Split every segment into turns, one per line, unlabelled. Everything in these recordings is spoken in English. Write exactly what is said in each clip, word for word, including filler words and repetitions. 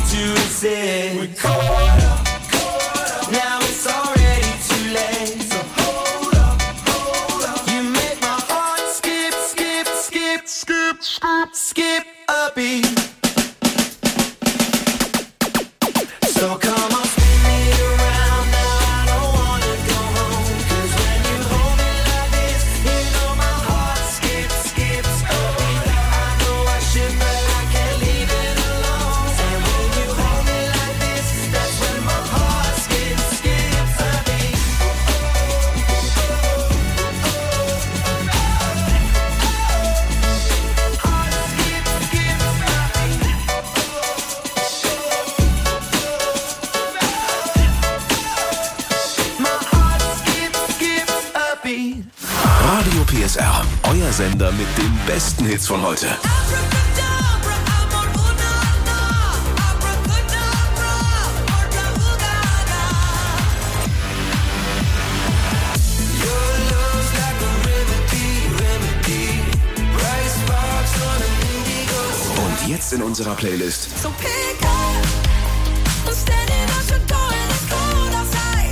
to resist. We're caught up, caught up. Now it's already too late. So hold up, hold up. You make my heart skip, skip, skip, skip, skip, skip a beat. So come on, spin me around. Now I don't wanna go home. 'Cause when you hold me like this, you know my heart skips, skips a beat. I know I should, but I can't leave it alone. And when you hold me like this, that's when my heart skips, skips a beat. Heart skips, skips a beat.
Radio P S R, euer Sender mit den besten Hits von heute. Und jetzt in unserer Playlist
So pick up, I'm standing at your door and it's cold outside.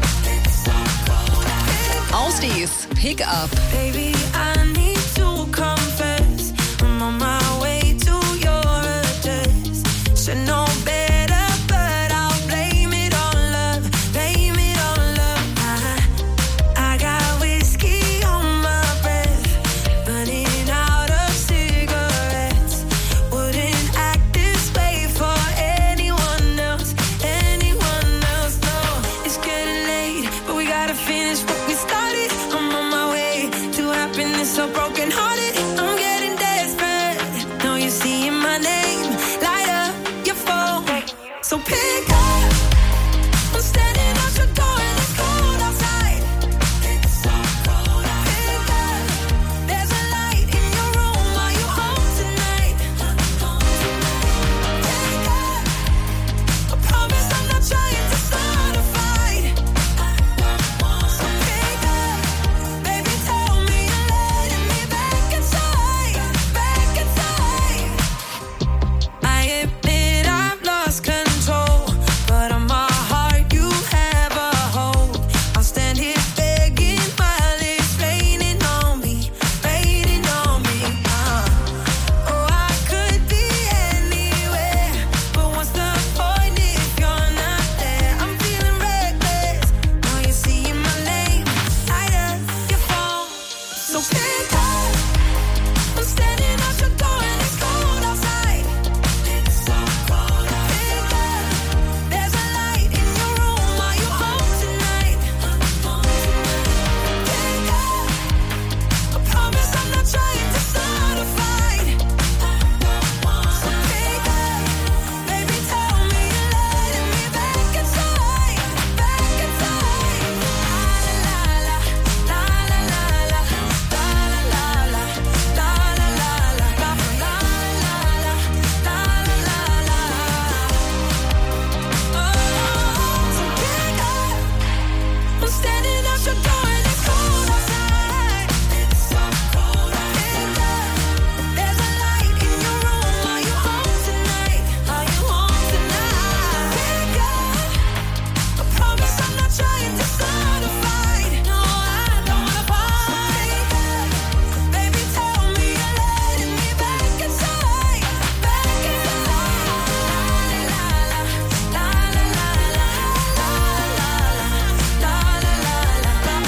Austies, Pick Up.
Baby, I need to confess, I'm on my way to your address. Should know better, but I'll blame it on love, blame it on love. I, I got whiskey on my breath, running out of cigarettes. Wouldn't act this way for anyone else, anyone else. No, it's getting late, but we gotta finish what we started. I'm on my way to happiness, so broken hearted. I'm getting desperate. Now you're seeing my name, light up your phone. So pick up, I'm standing at your door and it's cold outside. It's so cold outside. Pick up, there's a light in your room. Are you home tonight? Pick up, I promise I'm not trying to start a fight. So pick up, baby, tell me you're letting me back inside, back inside. I admit I've lost control, but on my heart you have a hold. I'll stand here begging while it's raining on me, raining on me. Uh. Oh, I could be anywhere, but what's the point if you're not there? I'm feeling reckless. Now you're seeing my name, light up your phone. So pick up, I'm standing at your door and it's cold outside. It's so cold outside. Pick up, there's a light in your room. Are you home tonight? Pick up, I promise I'm not trying to start a fight. So pick up, baby, tell me you're letting me back inside, back inside. La la la, la la la la, la la la la, la la la la, la la la la, la la la la. Oh, so pick up, I'm standing at your door and it's cold outside. It's so cold outside. Pick up, there's a light in your room. Are you home tonight? Are you home tonight? Pick up, I promise I'm not trying to start a fight. No, I don't wanna fight. Pick up, baby, tell me you're letting me back inside, back inside. La la la, la la la la, la la la, la la la la, la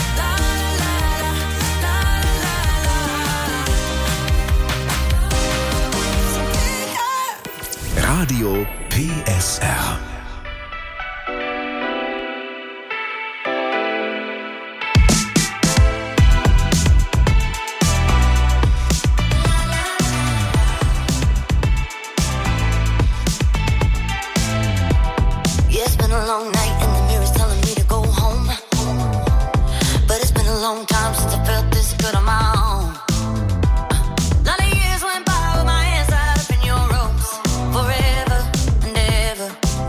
la la la.
Radio P S R.
Yeah, it's been a long night and the mirror's telling me to go home. But it's been a long time since I felt this good on my own. Lot of years went by with my hands tied up in your ropes. Forever and ever.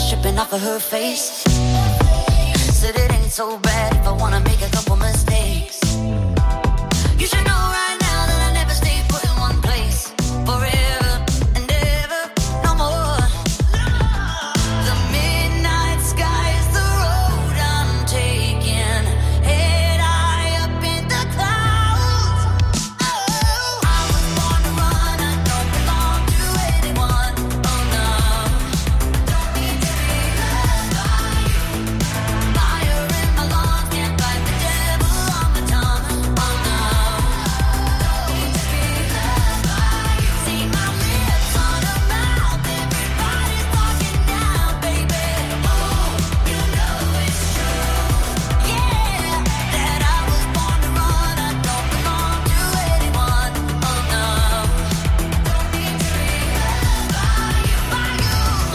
dripping off of her face. Said it ain't so bad if I wanna make a couple mistakes. You should know right now that I never stay put in one place forever and ever, no more. The midnight sky is the road I'm taking, head high up in the clouds. Oh, I was born to run, I don't belong to anyone. Oh no, don't need to be loved by you. Fire in my lungs, can't fight the devil on my tongue. Oh no, don't need to be loved by you. See my lips on her mouth, everybody's talking now, baby. Oh, you know it's true, yeah, that I was born to run, I don't belong to anyone. Oh no, don't need to be loved by you, by you.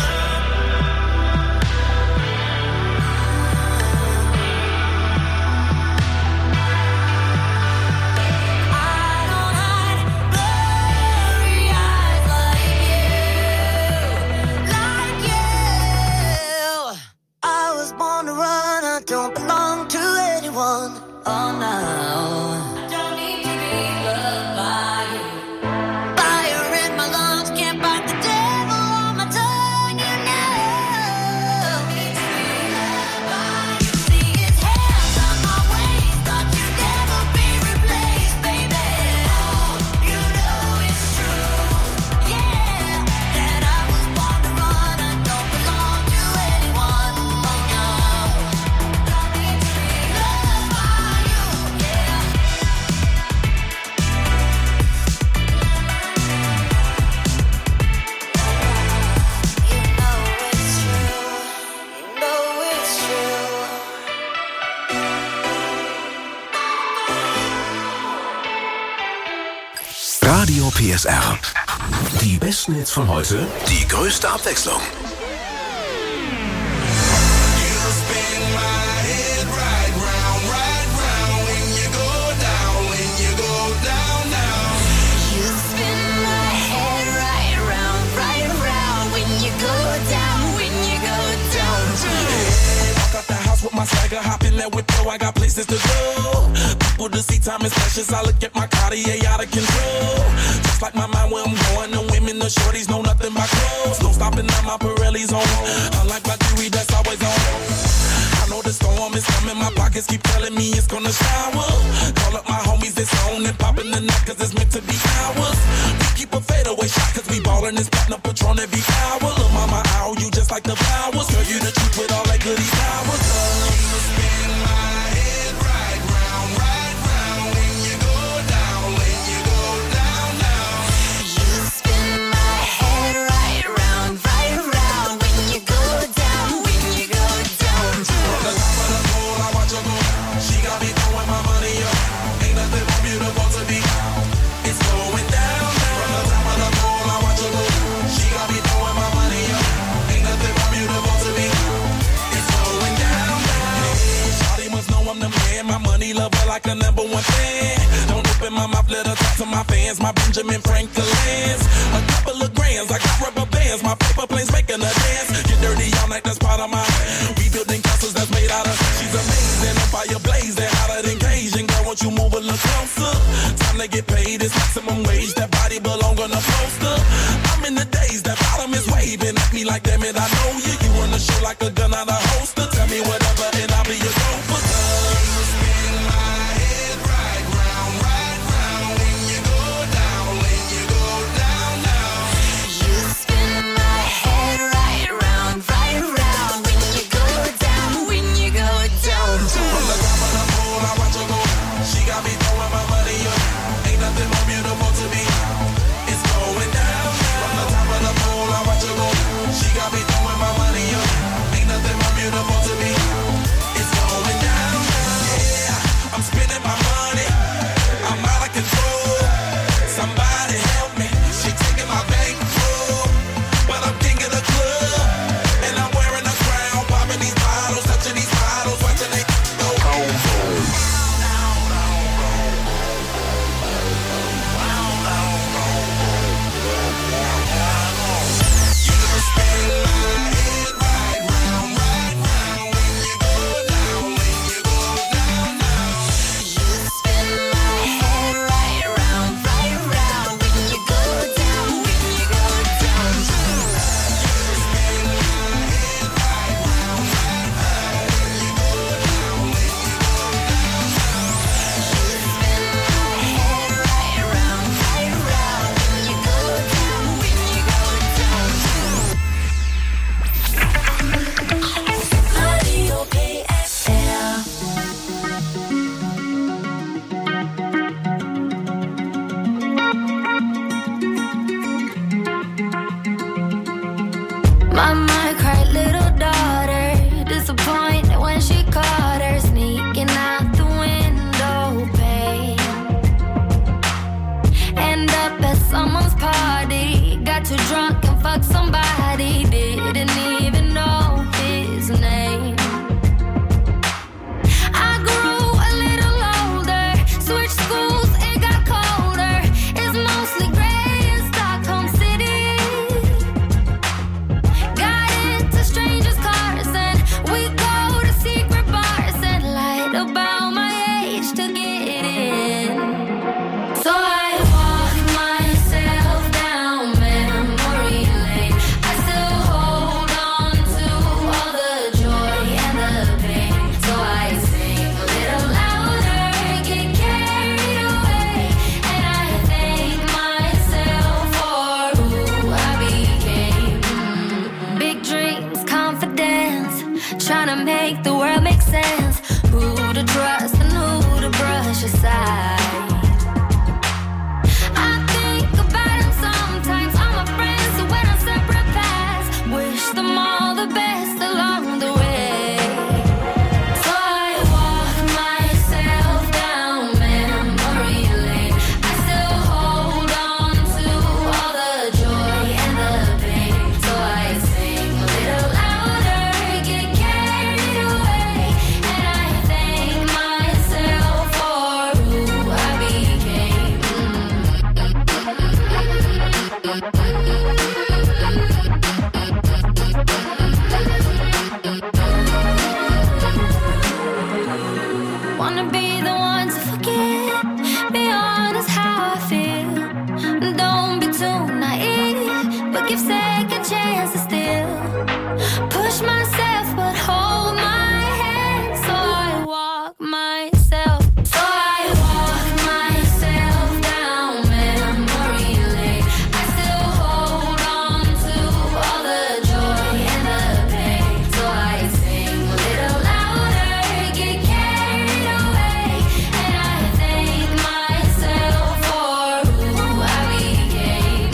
I don't hide blurry eyes like you, like you. I was born to run, I don't belong to anyone. Oh no, don't need to be loved by you. Fire in my lungs, can't fight the devil on my tongue. You know, don't need to be loved by you. See his hands on my waist, thought you'd never be replaced, baby. Oh, you know it's true, yeah, that I was born to run, I don't belong to anyone. Oh no, don't need to be loved by you, yeah. You know it's true, you know it's true.
Radio P S R. Die besten Hits von heute, die größte Abwechslung.
You spin my head right round, right around when you go down, when you go down.
Walk out the house with my swagger, hop in that whip, yo, I got places to go. People to see, time is precious. I look at my Cartier out of control. Just like my mind where I'm going, the women, the shorties know nothing but clothes. No stopping at my Pirelli's on. Unlike my jewelry, that's always on. I know the storm is coming, my pockets keep telling me it's gonna shower. Call up my homies, it's on and popping the neck, cause it's meant to be ours. We keep a fadeaway shot, cause we ballin' this platinum Patron every hour. Look, mama, ow, you just like the flowers. Girl, you the truth with all that goody powers. You spin my head right round, right round when you go down, when you go down, down.
You spin my head right round, right around when you go down, when you go down.
From the top of the pole, I watch her go. She got me throwing my money up. Ain't nothing more beautiful to be. It's going down, down. From the top of the pole, I watch her go. She got me throwing my money up. Ain't nothing more beautiful to be. It's going down, down. Shawty must know I'm the man. My money lover like a number one fan. Don't open my mouth, let her talk to my fans. My Benjamin Franklin's. A couple of grands, I got rubber bands. My paper planes making a dance. Get dirty all night, that's part of my. We building castles that's made out of. She's amazing, on fire blazing, hotter than Cajun. Girl, won't you move a little closer? Time to get paid, it's maximum wage. That body belong on a poster. I'm in the days, that bottom is waving at me like, damn it, I know you. You run the show like a gun out of holster. Tell me whatever, and I'll be your gopher. You spin my head right round, right round when you go down, when you go down, down.
You spin my head right round, right around when you go down, when you go down.
From the top of the pole, I watch her go. She got me throwing my money up. Ain't nothing more beautiful to me. It's going down. From the top of the pole, I watch her go. She got me throwing my money up. Ain't nothing more beautiful to me. It's going down.
make the world make sense. Who to trust and who to brush aside. I think about them sometimes, all my friends who went on separate paths. Wish them all the best along the way. So I walk myself down memory lane. I still hold on to all the joy and the pain. So I sing a little louder, get carried away, and I thank myself for who I became. Wanna be the one to forget, be honest how I feel. Don't be too naive, but give second chances still. Push myself, but hold my hand. So I walk myself, so I walk myself down memory lane. I still hold on to all the joy and the pain. So I sing a little louder, get carried away, and I thank myself for who I became.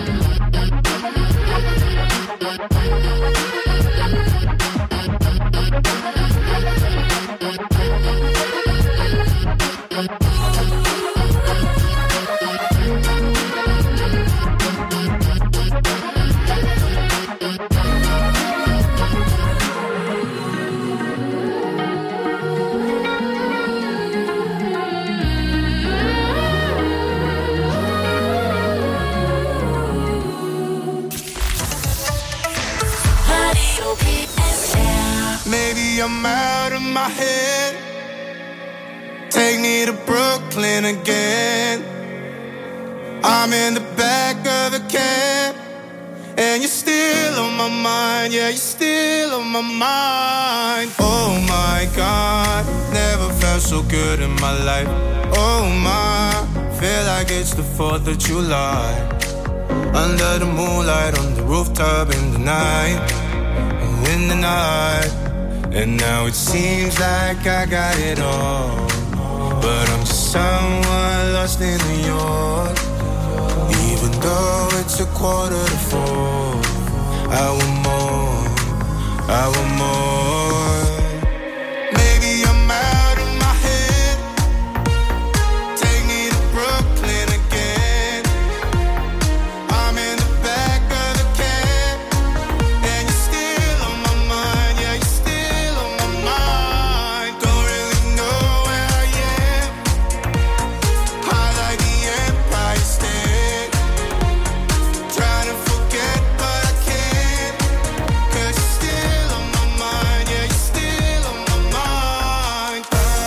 Maybe I'm out of my head. Take me to Brooklyn again. I'm in the back of the cab, and you're still on my mind. Yeah, you're still on my mind. Oh my God, never felt so good in my life. Oh my, feel like it's the fourth of July. Under the moonlight, on the rooftop in the night, in the night. And now it seems like I got it all, but I'm just someone lost in New York. Even though it's a quarter to four, I want more, I want more. Maybe I'm out of my head. Take me to Brooklyn again. I'm in the back of the cab, and you're still on my mind. Yeah, you're still on my mind. Don't really know where I am. High like the Empire State. Trying to forget, but I can't. 'Cause you're still on my mind. Yeah, you're still on my mind.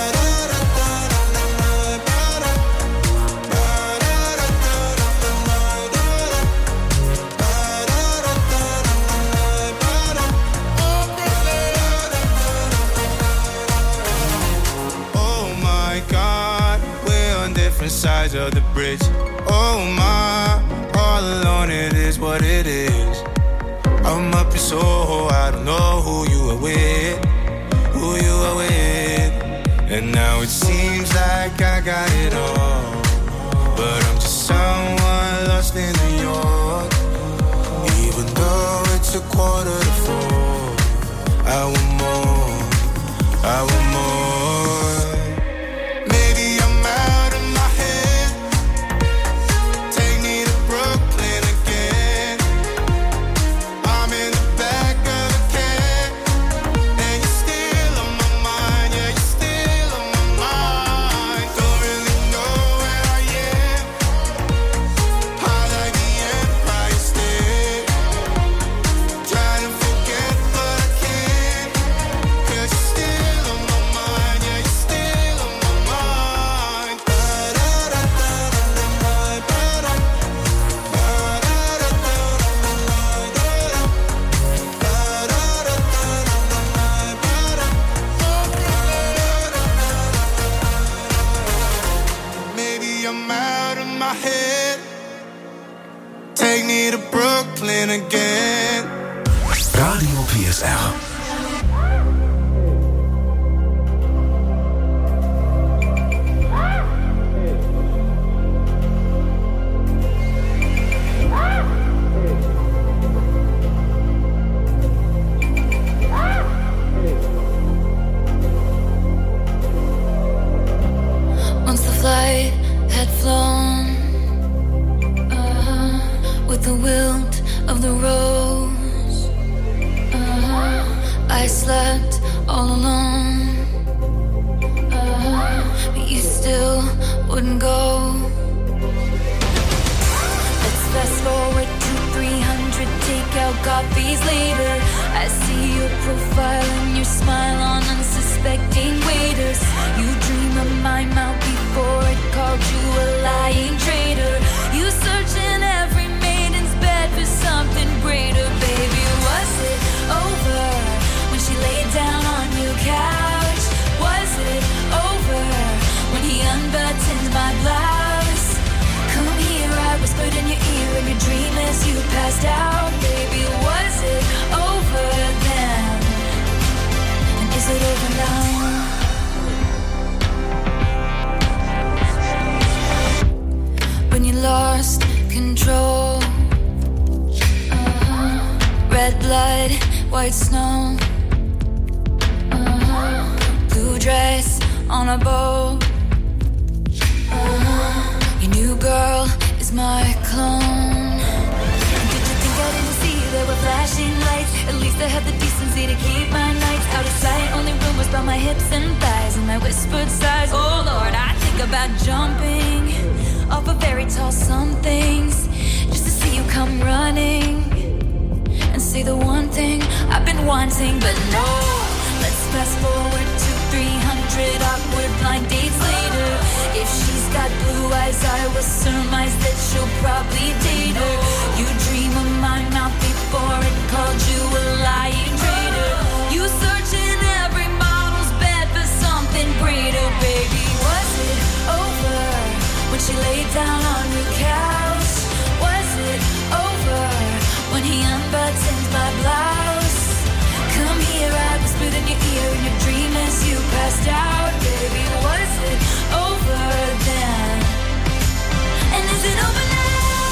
Oh my God, we're on different sides of the bridge. Oh my, all alone it is what it is. I'm up in Soho, I don't know who you are with, who you are with. And now it seems like I got it all, but I'm just someone lost in New York. Even though it's a quarter to four, I want more, I want more. Maybe I'm out of my head. Take me to Brooklyn again. I'm in the back of the cab, and you're still on my mind. Yeah, you're still on my mind. Don't really know where I am. High like the Empire State. Trying to forget, but I can't. 'Cause you're still on my mind. Yeah, you're still on my mind. Maybe I'm out of my head. Take me to Brooklyn again.
Radio P S R.
coffees later. I see your profile and your smile on unsuspecting waiters. You dream of my mouth before it called you a lying traitor. You search in every maiden's bed for something greater. Baby, was it over when she laid down on your couch? Was it over when he unbuttoned my blouse? Come here, I whispered in your ear in your dream as you passed out. Baby, was it over then? And is it over now? When you lost control, uh-huh. Red blood, white snow, uh-huh. Blue dress on a boat, uh-huh. Your new girl is my clone. Did you think I didn't see there were flashing lights? At least I had the decency to keep my nights out of sight. Only rumors about my hips and thighs and my whispered sighs. Oh Lord, I think about jumping off of very tall somethings just to see you come running and say the one thing I've been wanting. But no, let's fast forward to three hundred awkward blind dates later. If she's got blue eyes, I will surmise that she'll probably date her. You dream of my mouth before it called you a lying traitor. You search in every model's bed for something greater. Baby, was it over when she laid down on your couch? Was it over when he unbuttoned my blouse? Come here, I whispered in your ear in your dream as you passed out. Baby, was it over then? And is it over now?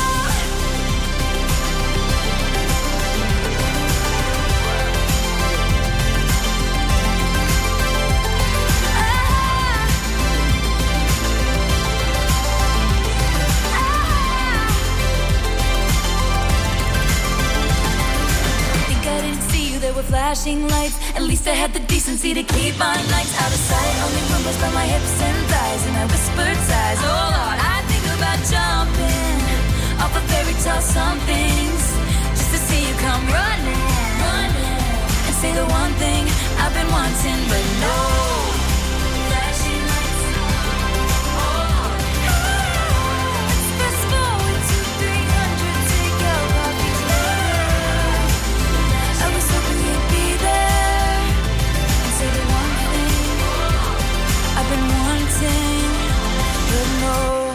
There were flashing lights. At least I had the decency to keep my nights out of sight. Only rumors about my hips and thighs and my whispered sighs. Oh Lord, I think about jumping off of fairy tale somethings just to see you come running, running and say the one thing I've been wanting. But no flashing lights. Oh, let's fast forward to three hundred. Take your coffees later. I was hoping you'd be there and say the one thing I've been wanting, but no.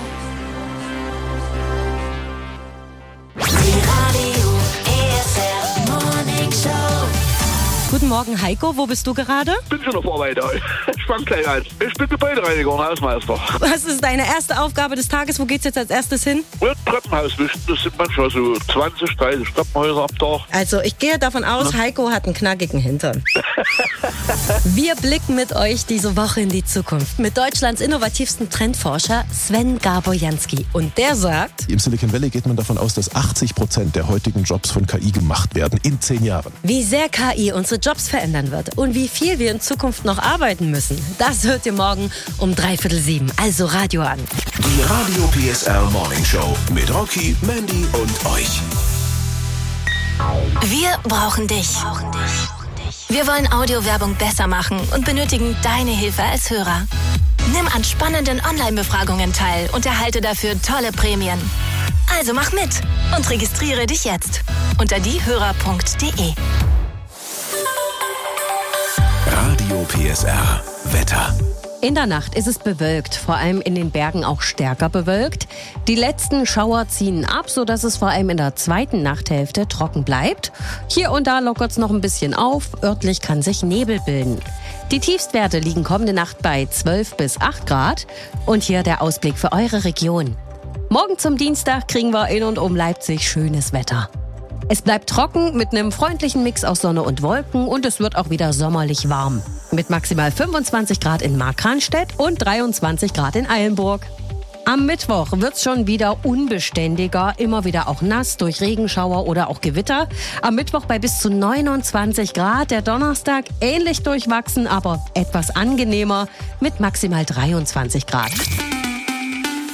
Die Radio E S R Morning Show.
Guten Morgen, Heiko. Wo bist du gerade?
Ich bin schon auf Arbeit. Ich fang gleich an. Ich bin Gebäudereiniger und Hausmeister.
Was ist deine erste Aufgabe des Tages? Wo geht's jetzt als erstes hin?
Und Treppenhaus wischen. Das sind manchmal so zwanzig, dreißig Treppenhäuser am Tag.
Also, ich gehe davon aus, Heiko hat einen knackigen Hintern. Wir blicken mit euch diese Woche in die Zukunft mit Deutschlands innovativsten Trendforscher Sven Gaborjanski. Und der sagt:
Im Silicon Valley geht man davon aus, dass achtzig Prozent der heutigen Jobs von K I gemacht werden in zehn Jahren.
Wie sehr K I unsere Jobs verändern wird und wie viel wir in Zukunft noch arbeiten müssen, das hört ihr morgen um dreiviertel sieben. Also Radio an.
Die Radio P S R Morning Show mit Rocky, Mandy und euch.
Wir brauchen dich. Wir wollen Audiowerbung besser machen und benötigen deine Hilfe als Hörer. Nimm an spannenden Online-Befragungen teil und erhalte dafür tolle Prämien. Also mach mit und registriere dich jetzt unter diehörer punkt de.
Radio P S R Wetter.
In der Nacht ist es bewölkt, vor allem in den Bergen auch stärker bewölkt. Die letzten Schauer ziehen ab, sodass es vor allem in der zweiten Nachthälfte trocken bleibt. Hier und da lockert es noch ein bisschen auf, örtlich kann sich Nebel bilden. Die Tiefstwerte liegen kommende Nacht bei zwölf bis acht Grad. Und hier der Ausblick für eure Region. Morgen zum Dienstag kriegen wir in und um Leipzig schönes Wetter. Es bleibt trocken mit einem freundlichen Mix aus Sonne und Wolken und es wird auch wieder sommerlich warm. Mit maximal fünfundzwanzig Grad in Markranstädt und dreiundzwanzig Grad in Eilenburg. Am Mittwoch wird's schon wieder unbeständiger, immer wieder auch nass durch Regenschauer oder auch Gewitter. Am Mittwoch bei bis zu neunundzwanzig Grad, der Donnerstag ähnlich durchwachsen, aber etwas angenehmer mit maximal dreiundzwanzig Grad.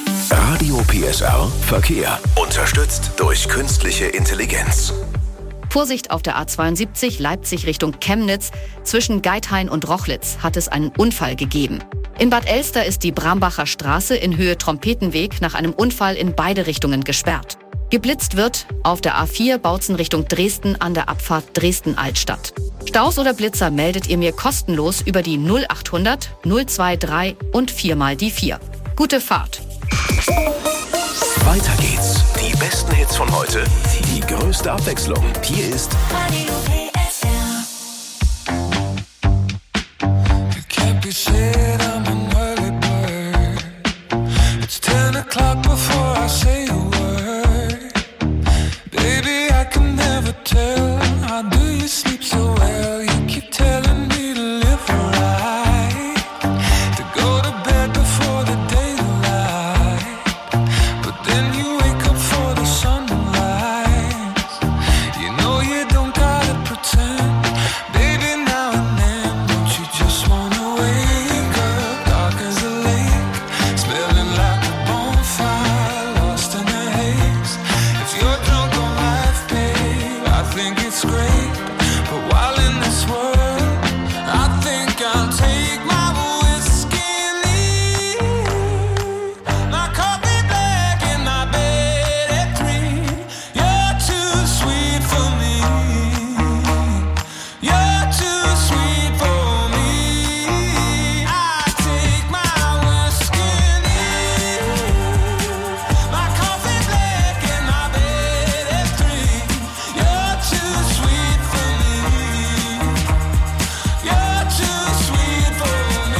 Radio P S R Verkehr. Unterstützt durch künstliche Intelligenz.
Vorsicht auf der A zweiundsiebzig Leipzig Richtung Chemnitz. Zwischen Geithain und Rochlitz hat es einen Unfall gegeben. In Bad Elster ist die Brambacher Straße in Höhe Trompetenweg nach einem Unfall in beide Richtungen gesperrt. Geblitzt wird auf der A vier Bautzen Richtung Dresden an der Abfahrt Dresden-Altstadt. Staus oder Blitzer meldet ihr mir kostenlos über die null achthundert null drei und vier mal die vier. Gute Fahrt.
Weiter geht's. Die besten Hits von heute, die größte Abwechslung. Hier ist
Radio P S R.
Can't be said I'm an early bird. It's ten o'clock before I say a word. Baby, I can never tell. How do you sleep so well? You keep telling me to live right, to go to bed before the daylight. But then you wake up for the sun to rise. You know you don't gotta pretend. Baby, now and then, don't you just wanna wake up dark as a lake, smelling like a bonfire, lost in the haze. If you're drunk on life, babe, I think it's great. But while in this world, I think I'll take my whiskey and leave. My coffee black in my bed at three. You're too sweet for me. You're too sweet for me. I take my whiskey and leave. My coffee black in my bed at three. You're too sweet for me. You're too sweet for me.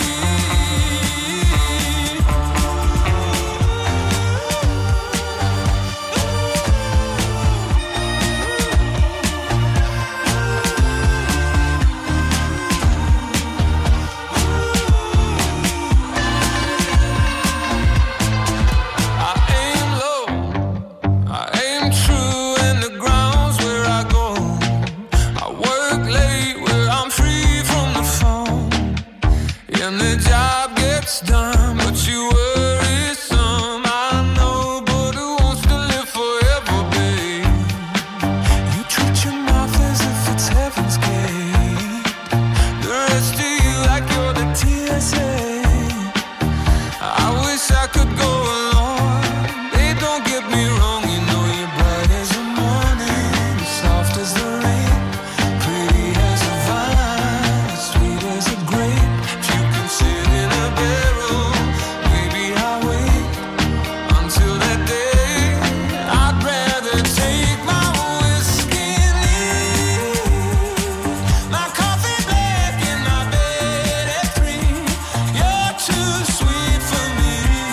I aim low, I aim true, and the ground's where I go. I work late where I'm free from the phone, and the job gets done, but you worry some. I know, but who wants to live forever, babe? You treat your mouth as if it's heaven's gate. The rest of you like you're the T S A. I wish I could go along. They don't get me wrong, you know you're bright as the morning, soft as the rain, pretty as a vine, sweet as a grape. If you can sit in a barrel, maybe I'll wait until that day. I'd rather take my whiskey and leave. My coffee black in my bed at three. You're too sweet for me.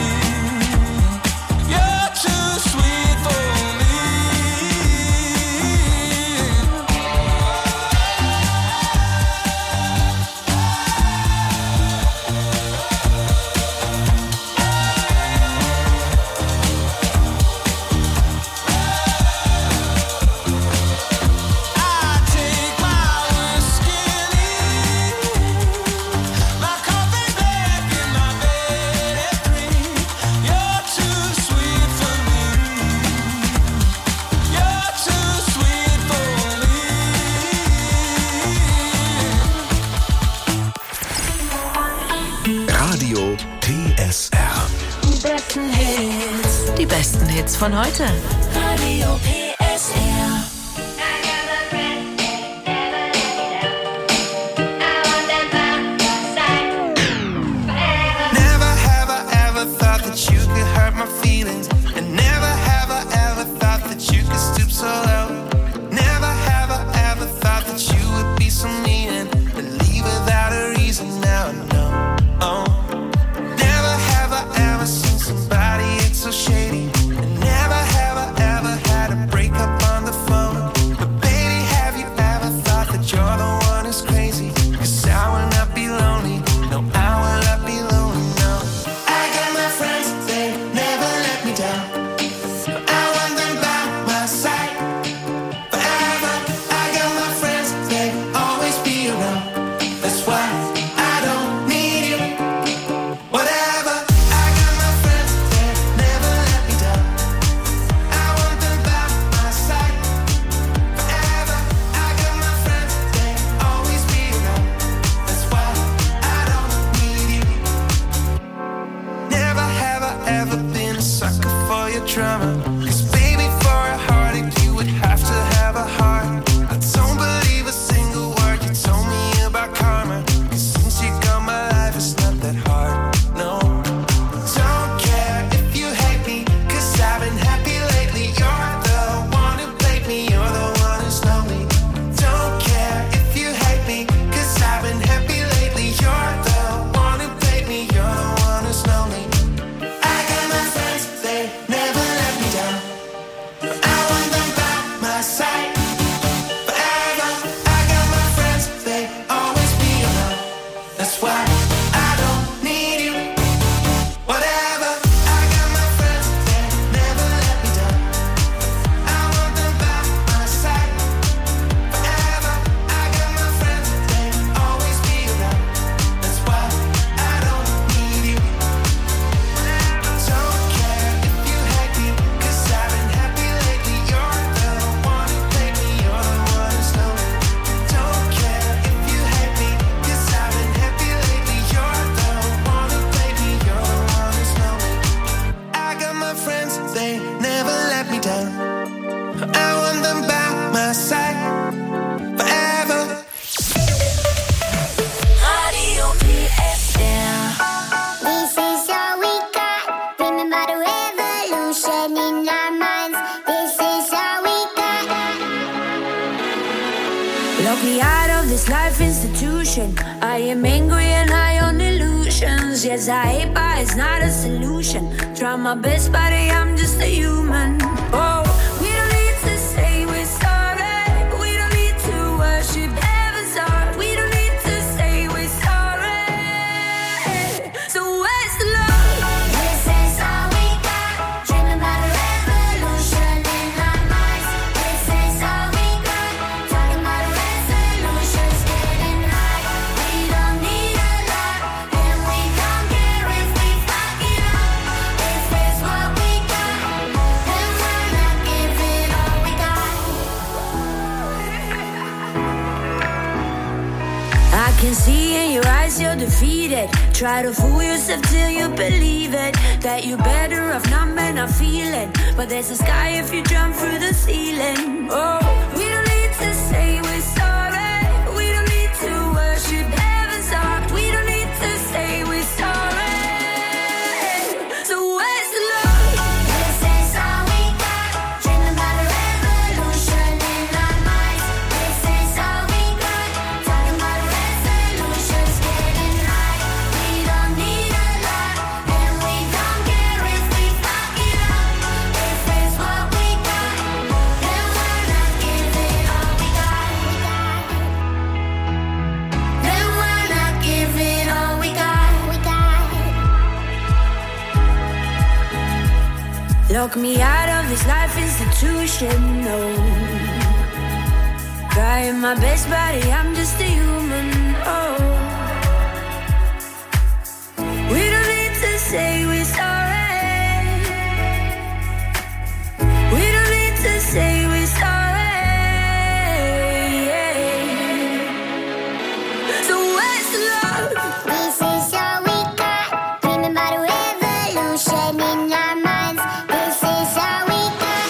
You're too sweet for me. I take my whiskey and leave. My coffee black in my bed at three. You're too sweet for me. You're too sweet for me.
Radio P S R.
Die besten Hits.
Die besten Hits von heute.
Radio P S R.
Never have I ever thought that you could hurt my feelings. And never have I ever thought that you could stoop so low. Never have I ever thought that you would be so mean and leave without a reason. Now I know. Oh. Never have I ever seen somebody act so shady. And never have I ever had a break
drama. 'Cause baby, for a heartache, you would have to have a heart. I don't believe a single word you told me about karma. 'Cause since you got my life, it's not that hard, no. Don't care if you hate me, 'cause I've been happy lately. You're the one who played me, you're the one who's lonely. Don't care if you hate me, 'cause I've been happy lately. You're the one who played me, you're the one who's lonely. I got my friends, they never let me down. I want them by my side forever. I got my friends, they always be around. That's why I don't need you. Whatever. I got my friends, they never let me down. I want them by my side forever. I got my friends, they always be around. That's why I don't need you. Don't care if you hate me, 'cause I've been happy lately. You're the one who played me, you're the one who's lonely. Don't care if you hate me, 'cause I've been happy lately. You're the one who played me, you're the one who's lonely. I got my friends, they never let me down. I want them by my side forever.
Radio P S R. This is all we got. Remember the revolution in our minds. This is all we got.
Lock me out of this life institution. I am angry and high on illusions. Yes, I hate, but it's not a solution. Try my best, buddy, I'm just a human. Oh, we don't need to say we're sorry. We don't need to worship heaven's heart. We don't need to say we're sorry. So where's the love?
This is all we got. Dreaming about a revolution in our minds. This is all we got. Talking about resolutions, getting high. We don't need a lot, and we don't care if we fuck it up. This is what we got, and we're not giving all we got.
I can see in your eyes you're defeated. Try to fool yourself till you believe it. That you're better off numb and not feeling. But there's a sky if you jump through the ceiling. Oh, we don't need to say we're sorry. We don't need to worship heaven's heart. We don't need to say we're sorry. So where's the love?
This is all we got. Dreaming about a revolution in our minds. This is all we got. Talking about resolutions, getting high. We don't need a lot, and we don't care if we fuck it up. This is what we got, and we're not giving all we got. And we're not giving all we got. We got.
Lock me out of this life institution, no. Trying my best, buddy, I'm just a human, oh. We don't need to say we're sorry. We don't need to say we're sorry. So where's the love?
This is all we got. Dreaming about a revolution in our minds. This is all we got.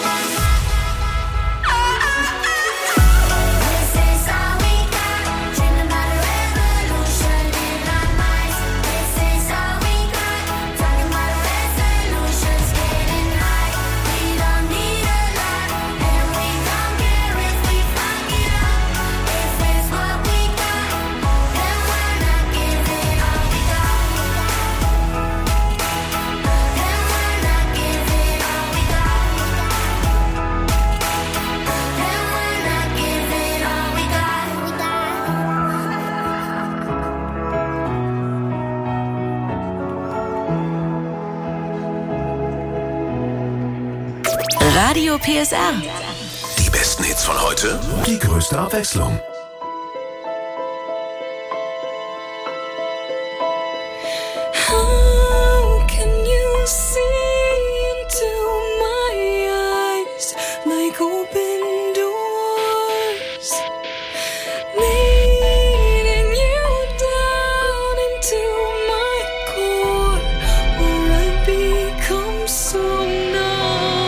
This is all we got. Dreaming about a revolution in our minds. This is all we got. Talking about resolutions, getting high. We don't need a lot, and we don't care if we fuck it up. This is what we got, and we're not giving all we got. And we're not giving all we got. And we're not giving all we got.
Radio P S R.
Die besten Hits von heute, die größte Abwechslung.
How can you see into my eyes like open doors? Leading you down into my core, where I become so numb.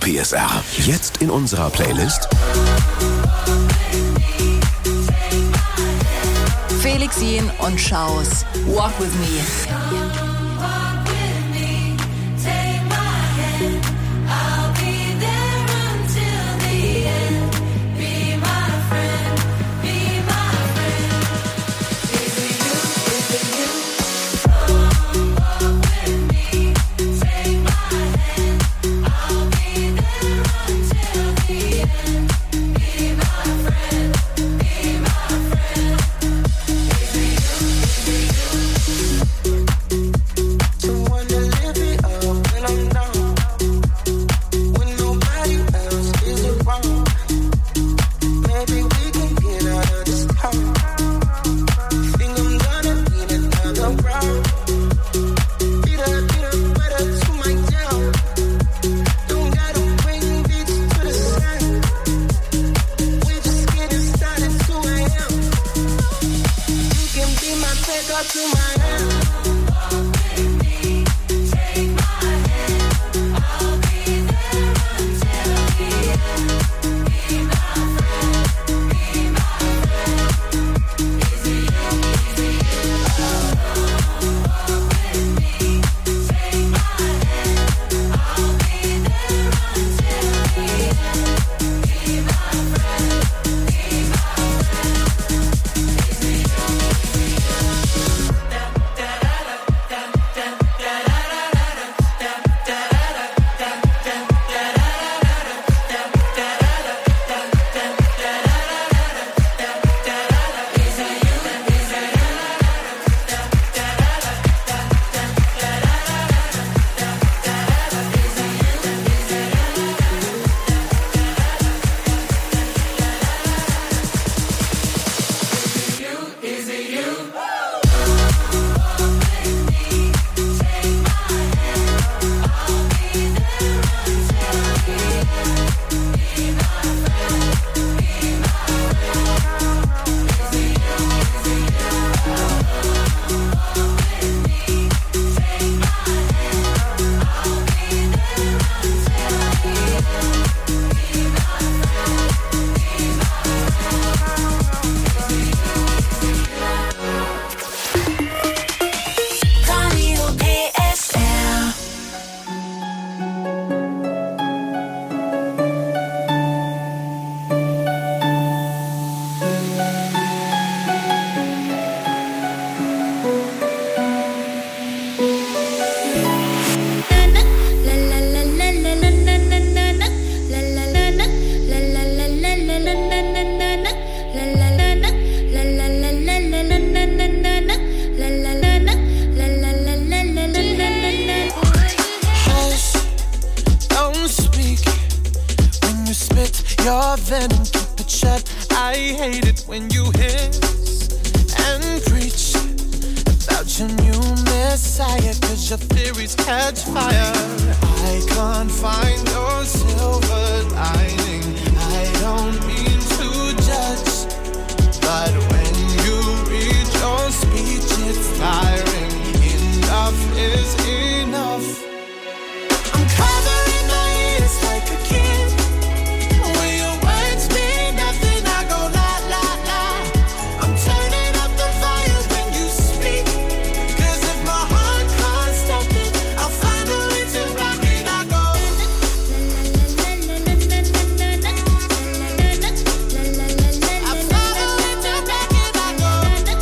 P S R. Jetzt in unserer Playlist
Felix Jen und Schaus. Walk with me.
your venom, keep it shut. I hate it when you hiss and preach about your new messiah, cause your theories catch fire. I can't find your silver lining. I don't mean to judge, but when you read your speech, it's tiring. Enough is enough. I'm covering my ears like a kid. When your words mean nothing, I go la la la. I'm turning up the volume when you speak, cause if my heart can't stop it, I'll find a way to rock it. I go I'll find a way to rock it. I go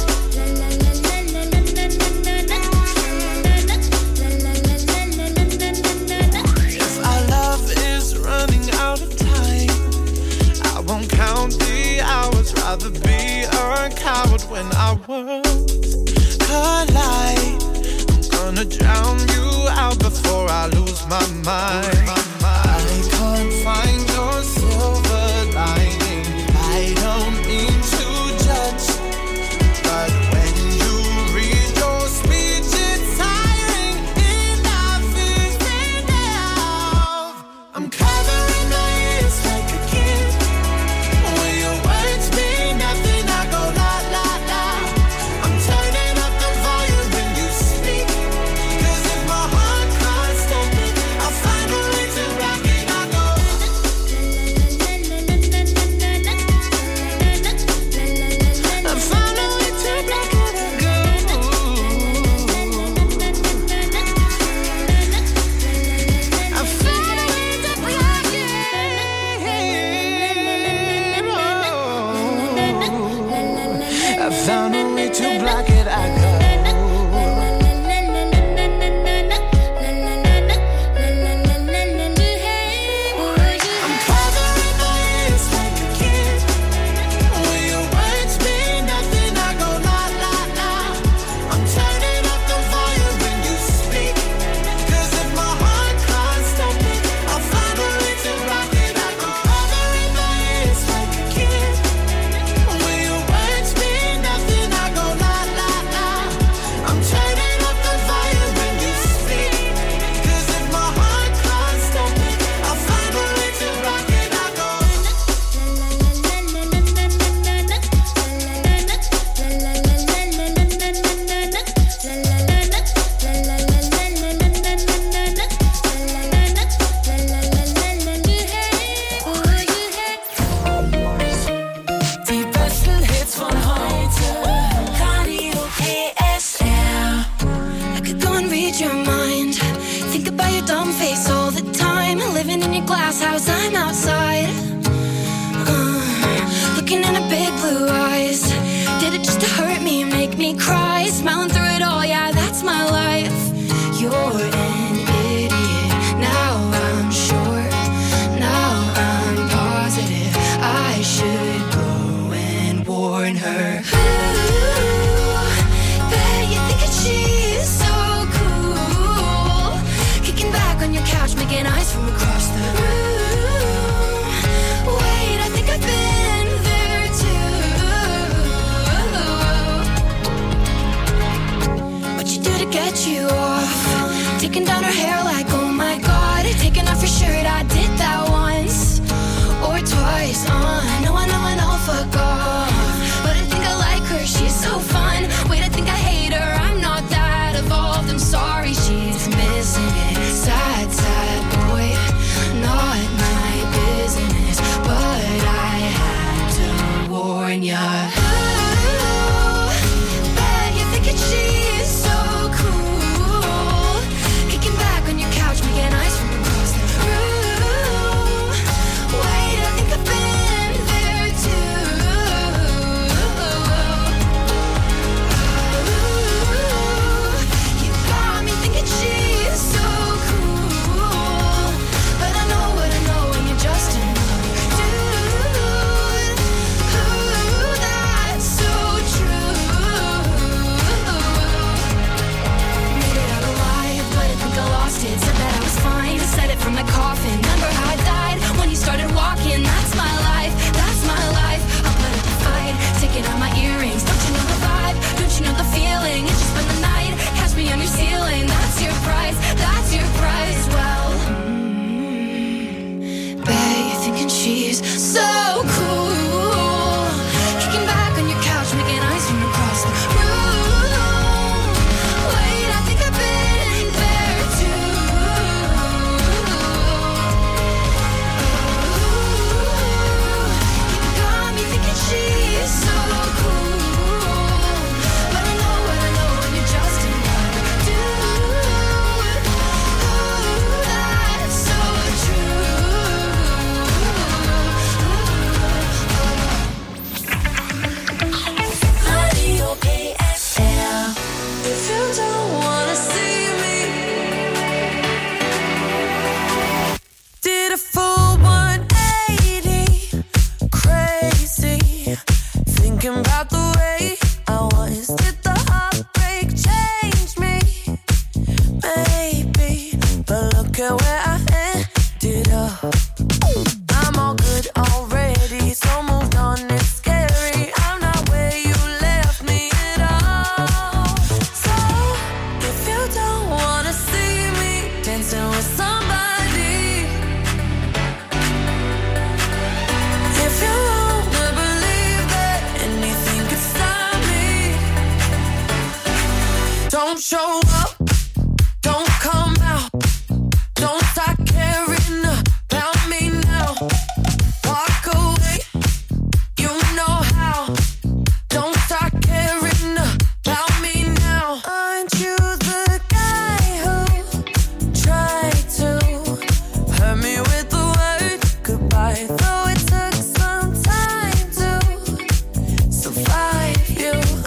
If our love is running out of time, I won't count the hours. Rather be a coward when our worlds collide. I'm gonna drown you out before I lose my mind. I can't find your silver lining. I don't mean to judge, but when you read your speech, it's tiring. Enough is enough. I'm covering my ears like a kid. When your words mean nothing, I go la la la. I'm turning up the volume when you speak, cause if my heart can't stop it, I'll find a way to rock it. I go found a way to block it, I go. I'm covering my ears like a kid. When your words mean nothing, I go la la la. I'm turning up the volume when you speak. 'Cause if my heart can't stop it, I'll find a way to rock it. I go covering my ears like a kid. When your words mean nothing, I go la la la. I'm turning up the volume when you speak. 'Cause if my heart can't stop it, I'll find a way to rock it. I go.
Die besten Hits von heute. Radio P S R. I could go and read your mind. Think about your dumb face all the time. Living in your glass house, I'm outside. Uh, looking in her big blue eyes. Did it just to hurt me, make me cry? Smiling through it all, yeah, that's my life. You're an idiot. Now I'm sure. Now I'm positive. I should go and warn her. Ooh, bet you think that she's so cool. Kicking back on your couch, making eyes from across the room. Wait, I think I've been there too. What you do to get you off? Taking down her hair like, oh my god. Taking off your shirt, I did that once or twice. Uh, no, I know, I know, fuck off. But I think I like her, she's so fun. Wait, I think I hate her, I'm not that evolved. I'm sorry, she's missing it. Sad, sad boy, not my business. But I had to warn ya. Ooh, bet you think that she's so cool. Kicking back on your couch, making eyes from across the room. Wait, I think I've been there too. Ooh, you got me thinking she's so cool. But I know what I know, and you're just another dude. Ooh, that's so true. Made it out alive, but I think I lost it. Said that I was fine, said it from my coffin. Remember how I died when you started walking? That's my life, that's my life. I'll put up a fight, taking out my earrings. Don't you know the vibe? Don't you know the feeling? It's just been the night, catch me on your ceiling. That's your price, that's your price. Well, mm, bet you're thinking she's so cool. Kicking back on your couch, making eyes from across the room. Wait, I think I've been there too. You got me thinking she's so cool. But I know what I know, and you're just another dude. Ooh, that's so true. Radio P S R. If you don't wanna see me, did a full one eighty, crazy, thinking about the way I was. Did the heartbreak change me? Maybe, but look at where I ended up. I'm all good already, so moved on. It's scary. I'm not where you left me at all. So if you don't wanna see me dancing with somebody, if you wanna believe that anything could stop me, don't show up, don't come out, don't start caring about me now. Walk away, you know how. Don't start caring about me now. Aren't you the guy who tried to hurt me with the word goodbye? Though it took some time to survive you.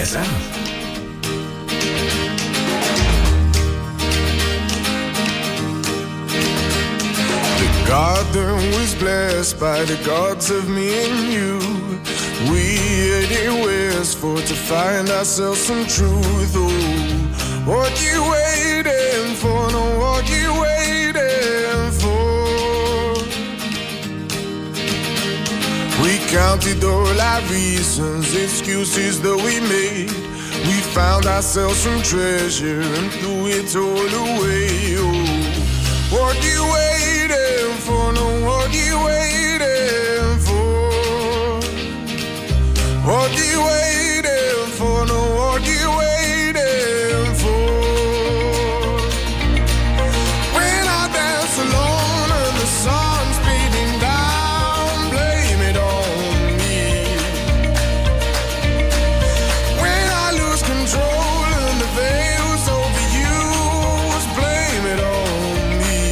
S R.
The garden was blessed by the gods of me and you. We headed westward to find ourselves some truth. Oh, what you waiting for? No, what you waiting for? We counted all our reasons, excuses that we made. We found ourselves some treasure and threw it all away. Oh, what you waiting for? No, what you waiting for? What you waiting for? No, what you waiting for? When I dance alone and the sun's beating down, blame it on me. When I lose control and the veil's overused, blame it on me.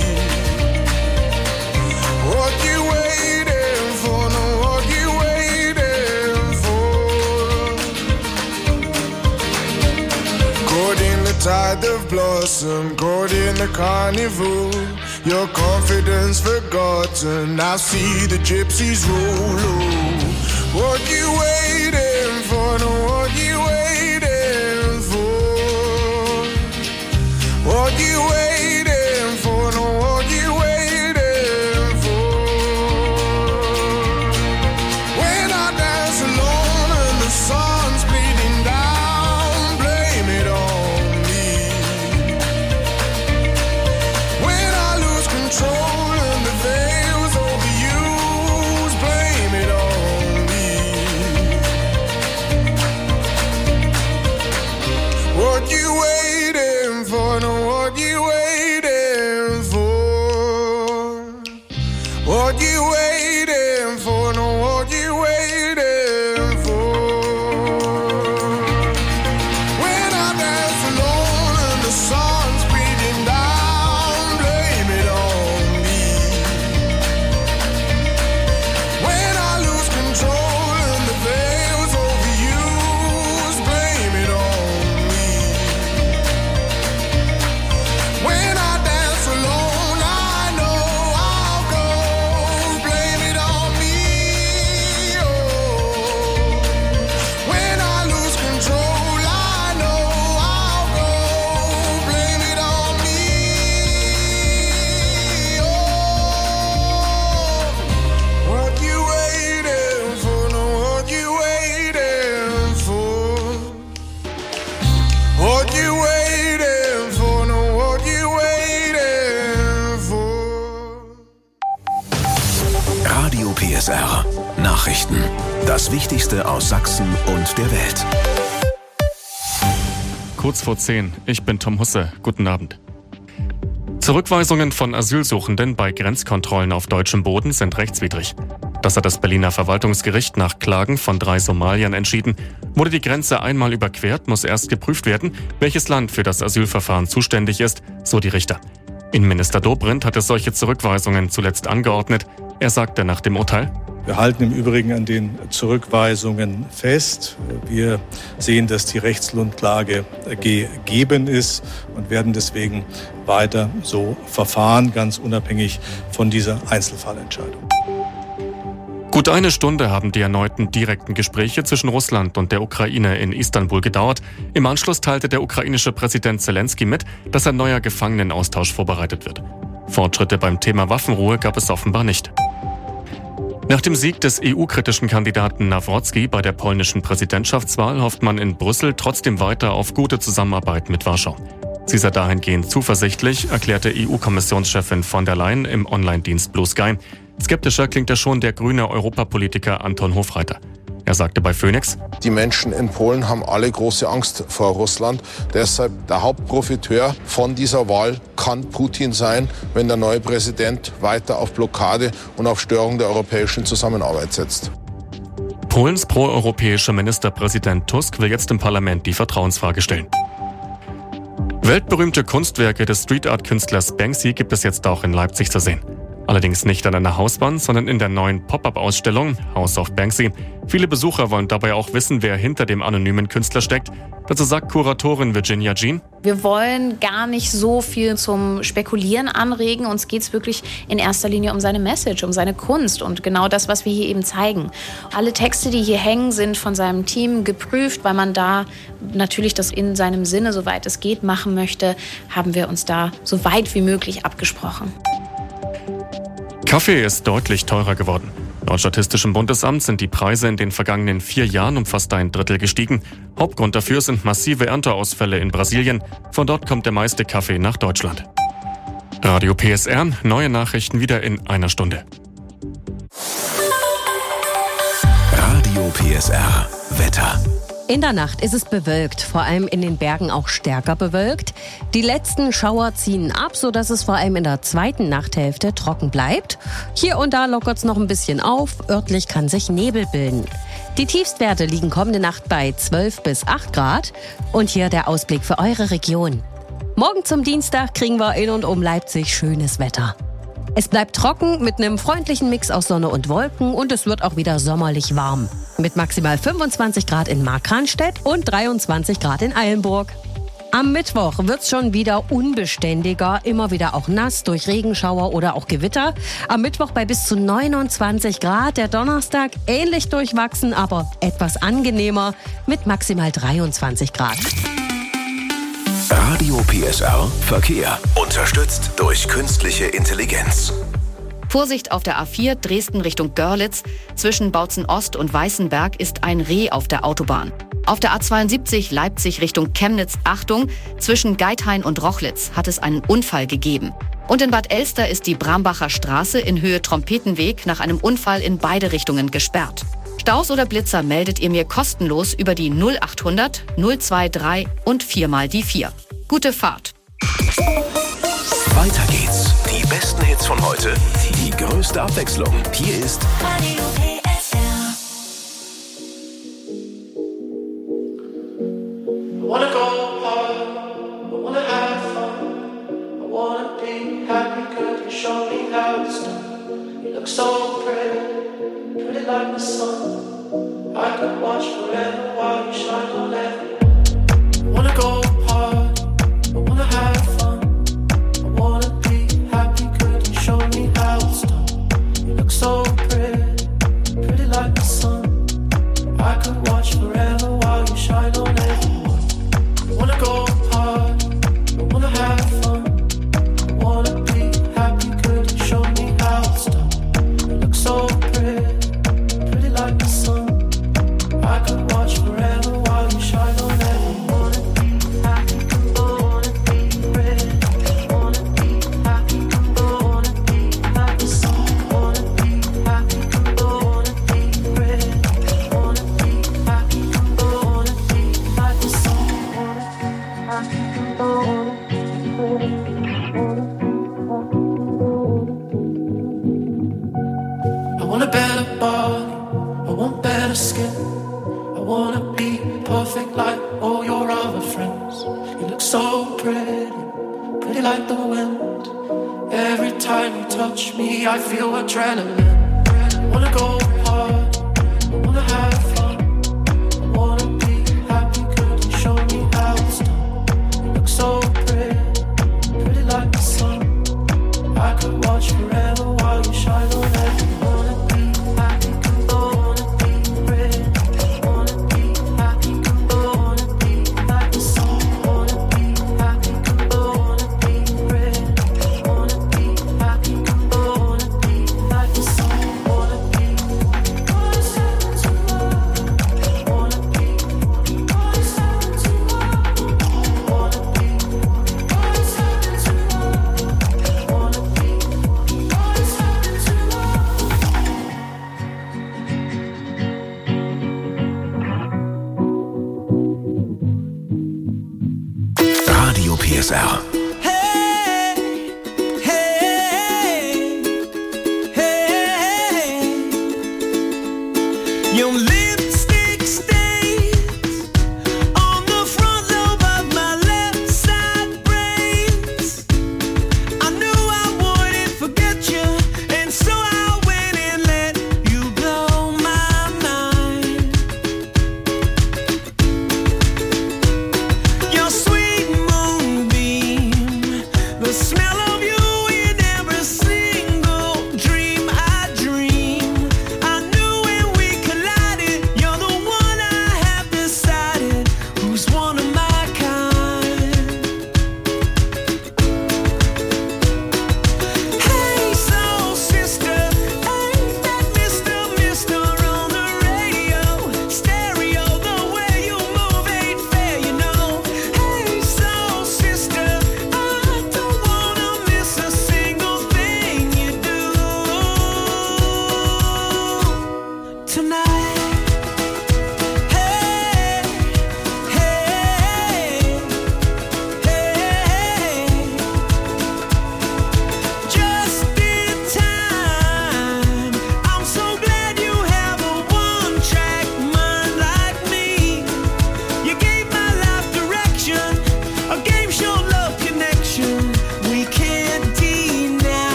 What you waiting for? No, what you waiting for? Caught in the tide of blossom, caught in the carnival. Your confidence forgotten, I see the gypsies roll. Oh, what you waiting for? No, what you waiting for? What you waiting for? No, what you waiting for? When I dance alone and the sun's bleeding down, blame it on me. When I lose control and the veil's overused, blame it on me. What you waiting for? No, what you waiting for? What you waiting for? No, what you waiting for? When I dance alone and the sun's beating down, blame it on me. When I lose control and the veil's overused, blame it on me. When I dance alone, I know I'll go, blame it on me. Oh, when I lose control, I know I'll go, blame it on me. Oh, what you waiting for? No, what you waiting for? What you waiting for? No, what you waiting for?
Radio P S R. Nachrichten. Das Wichtigste aus Sachsen und der Welt.
Kurz vor zehn. Ich bin Tom Husse. Guten Abend. Zurückweisungen von Asylsuchenden bei Grenzkontrollen auf deutschem Boden sind rechtswidrig. Das hat das Berliner Verwaltungsgericht nach Klagen von drei Somaliern entschieden. Wurde die Grenze einmal überquert, muss erst geprüft werden, welches Land für das Asylverfahren zuständig ist, so die Richter. Innenminister Dobrindt hatte solche Zurückweisungen zuletzt angeordnet. Er sagte nach dem Urteil:
Wir halten im Übrigen an den Zurückweisungen fest. Wir sehen, dass die Rechtsgrundlage gegeben ist und werden deswegen weiter so verfahren, ganz unabhängig von dieser Einzelfallentscheidung.
Gut eine Stunde haben die erneuten direkten Gespräche zwischen Russland und der Ukraine in Istanbul gedauert. Im Anschluss teilte der ukrainische Präsident Zelensky mit, dass ein neuer Gefangenenaustausch vorbereitet wird. Fortschritte beim Thema Waffenruhe gab es offenbar nicht. Nach dem Sieg des E U-kritischen Kandidaten Nawrocki bei der polnischen Präsidentschaftswahl hofft man in Brüssel trotzdem weiter auf gute Zusammenarbeit mit Warschau. Sie sei dahingehend zuversichtlich, erklärte E U-Kommissionschefin von der Leyen im Online-Dienst Blue Sky. Skeptischer klingt ja schon der grüne Europapolitiker Anton Hofreiter. Er sagte bei Phoenix:
Die Menschen in Polen haben alle große Angst vor Russland. Deshalb der Hauptprofiteur von dieser Wahl kann Putin sein, wenn der neue Präsident weiter auf Blockade und auf Störung der europäischen Zusammenarbeit setzt.
Polens proeuropäischer Ministerpräsident Tusk will jetzt im Parlament die Vertrauensfrage stellen. Weltberühmte Kunstwerke des Street-Art-Künstlers Banksy gibt es jetzt auch in Leipzig zu sehen. Allerdings nicht an einer Hauswand, sondern in der neuen Pop-Up-Ausstellung House of Banksy. Viele Besucher wollen dabei auch wissen, wer hinter dem anonymen Künstler steckt. Dazu sagt Kuratorin Virginia Jean:
Wir wollen gar nicht so viel zum Spekulieren anregen. Uns geht es wirklich in erster Linie um seine Message, um seine Kunst und genau das, was wir hier eben zeigen. Alle Texte, die hier hängen, sind von seinem Team geprüft, weil man da natürlich das in seinem Sinne, soweit es geht, machen möchte, haben wir uns da so weit wie möglich abgesprochen.
Kaffee ist deutlich teurer geworden. Laut Statistischem Bundesamt sind die Preise in den vergangenen vier Jahren um fast ein Drittel gestiegen. Hauptgrund dafür sind massive Ernteausfälle in Brasilien. Von dort kommt der meiste Kaffee nach Deutschland. Radio P S R, neue Nachrichten wieder in einer Stunde.
Radio P S R, Wetter.
In der Nacht ist es bewölkt, vor allem in den Bergen auch stärker bewölkt. Die letzten Schauer ziehen ab, sodass es vor allem in der zweiten Nachthälfte trocken bleibt. Hier und da lockert es noch ein bisschen auf, örtlich kann sich Nebel bilden. Die Tiefstwerte liegen kommende Nacht bei zwölf bis acht Grad. Und hier der Ausblick für eure Region. Morgen zum Dienstag kriegen wir in und um Leipzig schönes Wetter. Es bleibt trocken mit einem freundlichen Mix aus Sonne und Wolken und es wird auch wieder sommerlich warm. Mit maximal fünfundzwanzig Grad in Markranstädt und dreiundzwanzig Grad in Eilenburg. Am Mittwoch wird's schon wieder unbeständiger, immer wieder auch nass durch Regenschauer oder auch Gewitter. Am Mittwoch bei bis zu neunundzwanzig Grad, der Donnerstag ähnlich durchwachsen, aber etwas angenehmer mit maximal dreiundzwanzig Grad.
Radio P S R Verkehr. Unterstützt durch künstliche Intelligenz.
Vorsicht auf der A vier Dresden Richtung Görlitz. Zwischen Bautzen Ost und Weißenberg ist ein Reh auf der Autobahn. Auf der A zweiundsiebzig Leipzig Richtung Chemnitz, Achtung, zwischen Geithain und Rochlitz hat es einen Unfall gegeben. Und in Bad Elster ist die Brambacher Straße in Höhe Trompetenweg nach einem Unfall in beide Richtungen gesperrt. Staus oder Blitzer meldet ihr mir kostenlos über die null achthundert null drei und vier mal die vier. Gute Fahrt.
Weiter geht's. Die besten Hits von heute, die größte Abwechslung. Hier ist
Radio P S R.
I wanna go hard, I wanna have fun, I wanna be happy, girl, you show me how it's done. You look so pretty, pretty like the sun. I could watch forever while you shine on everyone. I wanna go hard, I wanna have fun, I wanna be happy, girl, you show me how it's done. You look so pretty, pretty like the sun. I could watch forever while you shine on everyone. I wanna go hard, I wanna have fun, I wanna be happy, could you show me how it's done? You look so pretty, pretty like the sun. I could watch forever while you shine on everyone. Wanna be happy, wanna be pretty, wanna be happy, wanna be like the sun. Wanna be happy, wanna be pretty, wanna be happy, wanna be like the sun. I want a better body, I want better skin. I wanna be perfect like all your other friends. You look so pretty, pretty like the wind. Every time you touch me, I feel adrenaline. I wanna go hard, I wanna have fun, I wanna be happy, could you show me how it's done? You look so pretty, pretty like the sun. I could watch forever while you shine on everyone. Wanna be happy, wanna be pretty, wanna be happy, wanna be like the sun. Wanna be happy, wanna be pretty, wanna be happy, wanna be like the sun. Wanna be, wanna be, wanna be,
Radio P S R.
Your lipstick stains on the front lobe of my left side brains. I knew I wouldn't forget you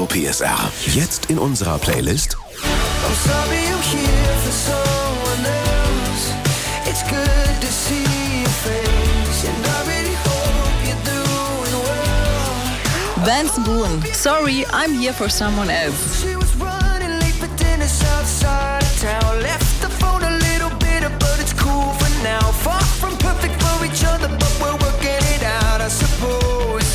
Radio P S R. Jetzt in unserer Playlist
I'm sorry you're here for someone else. It's good to see your face, and I really hope you're doing well.
Vance Boone, sorry, I'm here for someone else.
She was running late for dinner outside of town. Left the phone a little bitter, but it's cool for now. Far from perfect for each other, but we're working it out, I suppose.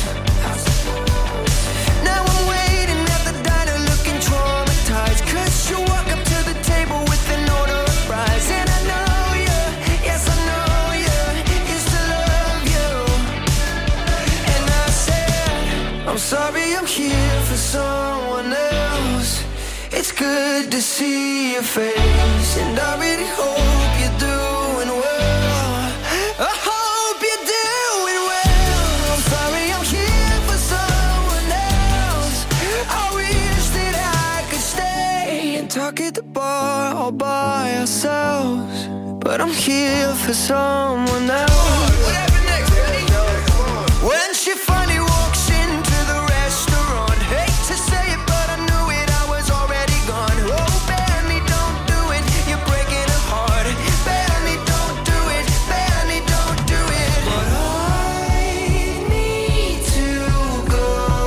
Now I'm waiting at the diner looking traumatized, 'cause you walk up to the table with an order of fries. And I know you, yes I know you, used to love you. And I said, I'm sorry I'm here for someone else. It's good to see your face, and I really hope you're doing well. I hope you're doing well. I'm sorry I'm here for someone else. I wish that I could stay and talk at the bar all by ourselves, but I'm here for someone else. What happened next? When she finally walks into the restaurant, hate to say it, but I knew it, I was already gone. Oh, Benny, don't do it, you're breaking her heart. Benny, don't do it, Benny, don't do it. But I need to go.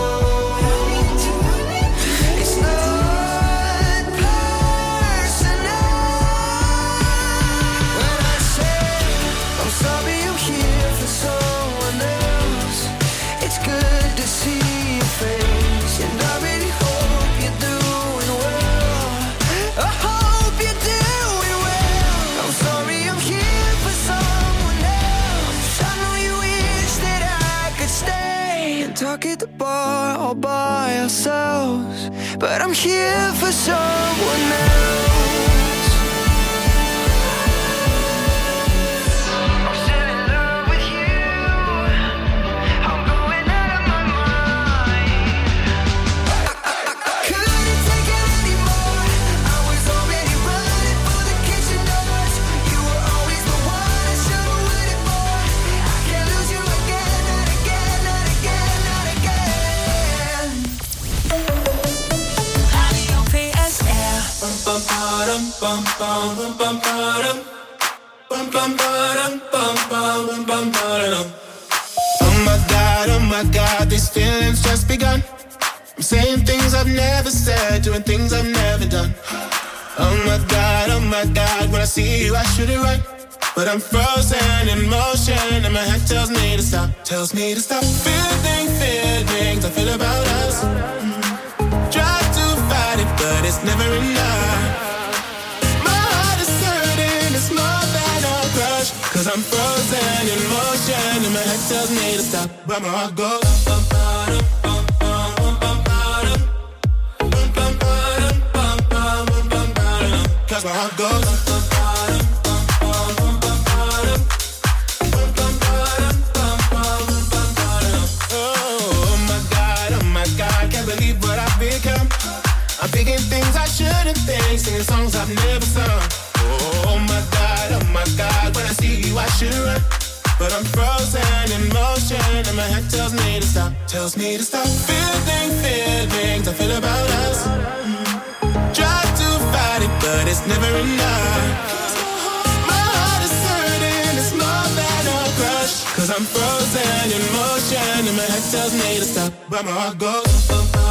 It's not personal. When I say I'm sorry I'm here for someone else, it's good to see your face, and I really hope you're doing well. I hope you're doing well. I'm sorry I'm here for someone else. I know you wish that I could stay and talk at the bar all by ourselves, but I'm here for someone else. I'm still in love with you. I'm going out of my mind. I couldn't take it anymore. I was already running for the kitchen doors. You were always the one I should have waited for. I can't lose you again, not again, not again, not again. Radio P S R.
Bum bum ba-dum, bum bum bum bum ba-dum. Bum bum ba-dum, bum bum bum bum ba-dum. Oh my God, oh my God, these feelings just begun. I'm saying things I've never said, doing things I've never done. Oh my God, oh my God, when I see you I should it right, but I'm frozen in motion and my head tells me to stop, tells me to stop. Feeling, feelings I feel about us. Try to fight it, but it's never enough. My heart is hurting, it's more than a crush, 'cause I'm frozen in motion and my head tells me to stop, but my heart goes bum, bum, bum, bum, bum, bum, bum, bum, bum, bum, bum, bum, bum, bum, 'cause my heart goes bum, bum, bum, bum, bum, bum, bum, bum, bum, bum, bum, bum, bum. Oh my God, oh my God, can't believe what I've become. I'm thinking things I shouldn't think, singing songs I've never sung. Oh my God, oh my God, when I see you I should run, but I'm frozen in motion and my head tells me to stop, tells me to stop. Feeling, feelings I feel about us. Try to fight it, but it's never enough. My heart is hurting, it's more than a crush, 'cause I'm frozen in motion and my head tells me to stop, but my heart goes bum, bum,